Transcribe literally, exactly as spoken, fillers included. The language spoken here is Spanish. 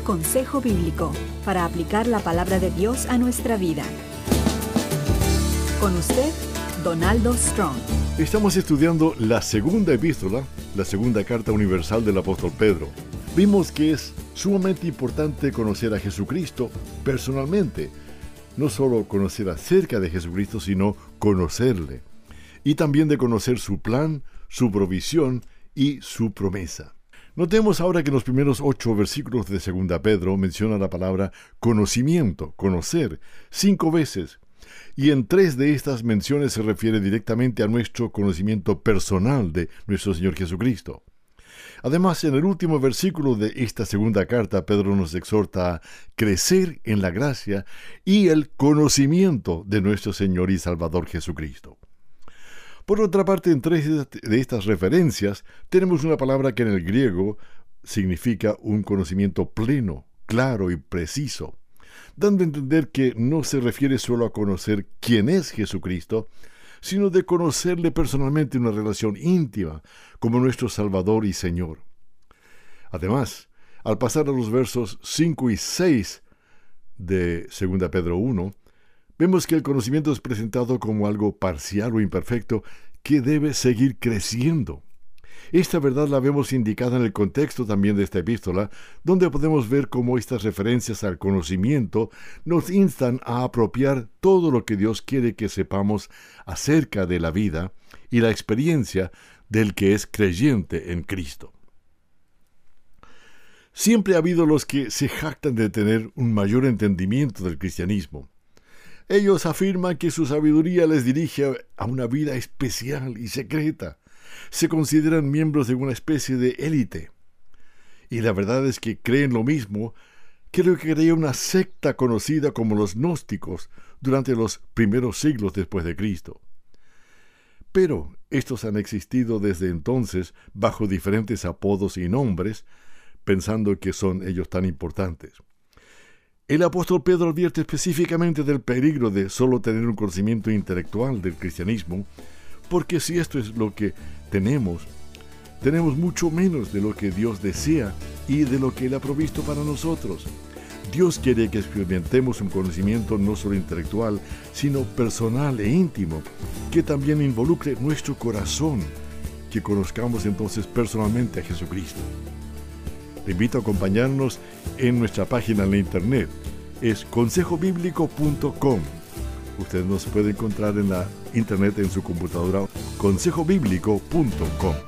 Consejo Bíblico para aplicar la palabra de Dios a nuestra vida. Con usted, Donaldo Strong. Estamos estudiando la segunda epístola, la segunda carta universal del apóstol Pedro. Vimos que es sumamente importante conocer a Jesucristo personalmente. No solo conocer acerca de Jesucristo, sino conocerle. Y también de conocer su plan, su provisión y su promesa. Notemos ahora que en los primeros ocho versículos de segunda Pedro menciona la palabra conocimiento, conocer, cinco veces. Y en tres de estas menciones se refiere directamente a nuestro conocimiento personal de nuestro Señor Jesucristo. Además, en el último versículo de esta segunda carta, Pedro nos exhorta a crecer en la gracia y el conocimiento de nuestro Señor y Salvador Jesucristo. Por otra parte, en tres de estas referencias tenemos una palabra que en el griego significa un conocimiento pleno, claro y preciso, dando a entender que no se refiere solo a conocer quién es Jesucristo, sino de conocerle personalmente en una relación íntima como nuestro Salvador y Señor. Además, al pasar a los versos cinco y seis de segunda Pedro uno, vemos que el conocimiento es presentado como algo parcial o imperfecto que debe seguir creciendo. Esta verdad la vemos indicada en el contexto también de esta epístola, donde podemos ver cómo estas referencias al conocimiento nos instan a apropiar todo lo que Dios quiere que sepamos acerca de la vida y la experiencia del que es creyente en Cristo. Siempre ha habido los que se jactan de tener un mayor entendimiento del cristianismo. Ellos afirman que su sabiduría les dirige a una vida especial y secreta. Se consideran miembros de una especie de élite. Y la verdad es que creen lo mismo que lo que creía una secta conocida como los gnósticos durante los primeros siglos después de Cristo. Pero estos han existido desde entonces bajo diferentes apodos y nombres, pensando que son ellos tan importantes. El apóstol Pedro advierte específicamente del peligro de solo tener un conocimiento intelectual del cristianismo, porque si esto es lo que tenemos, tenemos mucho menos de lo que Dios desea y de lo que Él ha provisto para nosotros. Dios quiere que experimentemos un conocimiento no solo intelectual, sino personal e íntimo, que también involucre nuestro corazón, que conozcamos entonces personalmente a Jesucristo. Le invito a acompañarnos en nuestra página en la internet. Es consejo bíblico punto com. Usted nos puede encontrar en la internet en su computadora, consejo bíblico punto com.